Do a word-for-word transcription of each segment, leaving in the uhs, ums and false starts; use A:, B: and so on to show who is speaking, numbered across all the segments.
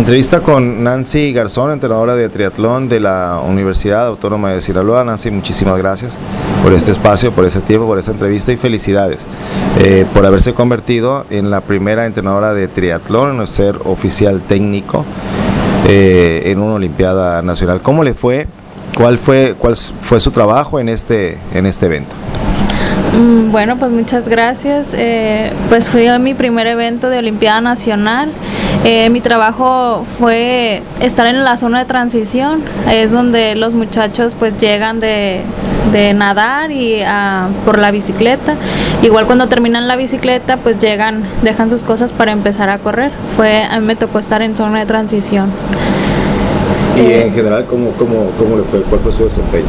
A: Entrevista con Nancy Garzón, entrenadora de triatlón de la Universidad Autónoma de Sinaloa. Nancy, muchísimas gracias por este espacio, por ese tiempo, por esta entrevista y felicidades eh, por haberse convertido en la primera entrenadora de triatlón en ser oficial técnico eh, en una Olimpiada Nacional. ¿Cómo le fue? ¿Cuál fue, cuál fue su trabajo en este, en este evento?
B: Bueno, pues muchas gracias. Eh, pues fui a mi primer evento de Olimpiada Nacional. Eh, mi trabajo fue estar en la zona de transición, es donde los muchachos pues llegan de, de nadar y a, por la bicicleta. Igual cuando terminan la bicicleta pues llegan, dejan sus cosas para empezar a correr. Fue, a mí me tocó estar en zona de transición.
A: Y eh, en general, ¿cómo, cómo, cómo le fue? ¿Cuál fue su desempeño?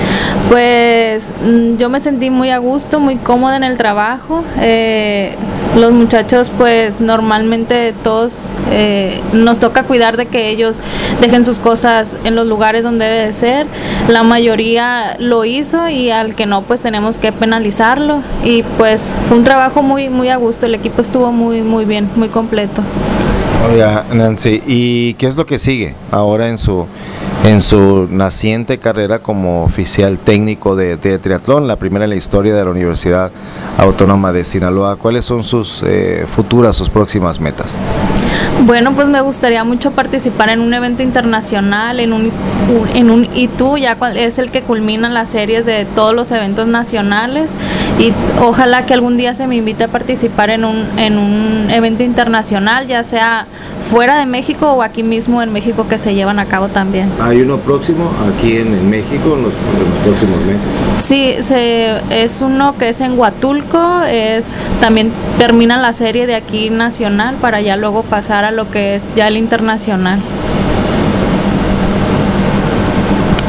B: Pues yo me sentí muy a gusto, muy cómoda en el trabajo. Eh, los muchachos pues normalmente todos eh, nos toca cuidar de que ellos dejen sus cosas en los lugares donde debe de ser. La mayoría lo hizo y al que no pues tenemos que penalizarlo, y pues fue un trabajo muy, muy a gusto. El equipo estuvo muy, muy bien, muy completo.
A: Oiga, Nancy, ¿y qué es lo que sigue ahora en su en su naciente carrera como oficial técnico de, de triatlón, la primera en la historia de la Universidad Autónoma de Sinaloa? ¿Cuáles son sus eh, futuras, sus próximas metas?
B: Bueno, pues me gustaría mucho participar en un evento internacional, en un, en un I T U, ya es el que culmina las series de todos los eventos nacionales, y ojalá que algún día se me invite a participar en un, en un evento internacional, ya sea fuera de México o aquí mismo en México, que se llevan a cabo también.
A: ¿Hay uno próximo aquí en, en México en los, en los próximos meses?
B: Sí, se, es uno que es en Huatulco, es, también termina la serie de aquí nacional para ya luego pasar a lo que es ya el internacional.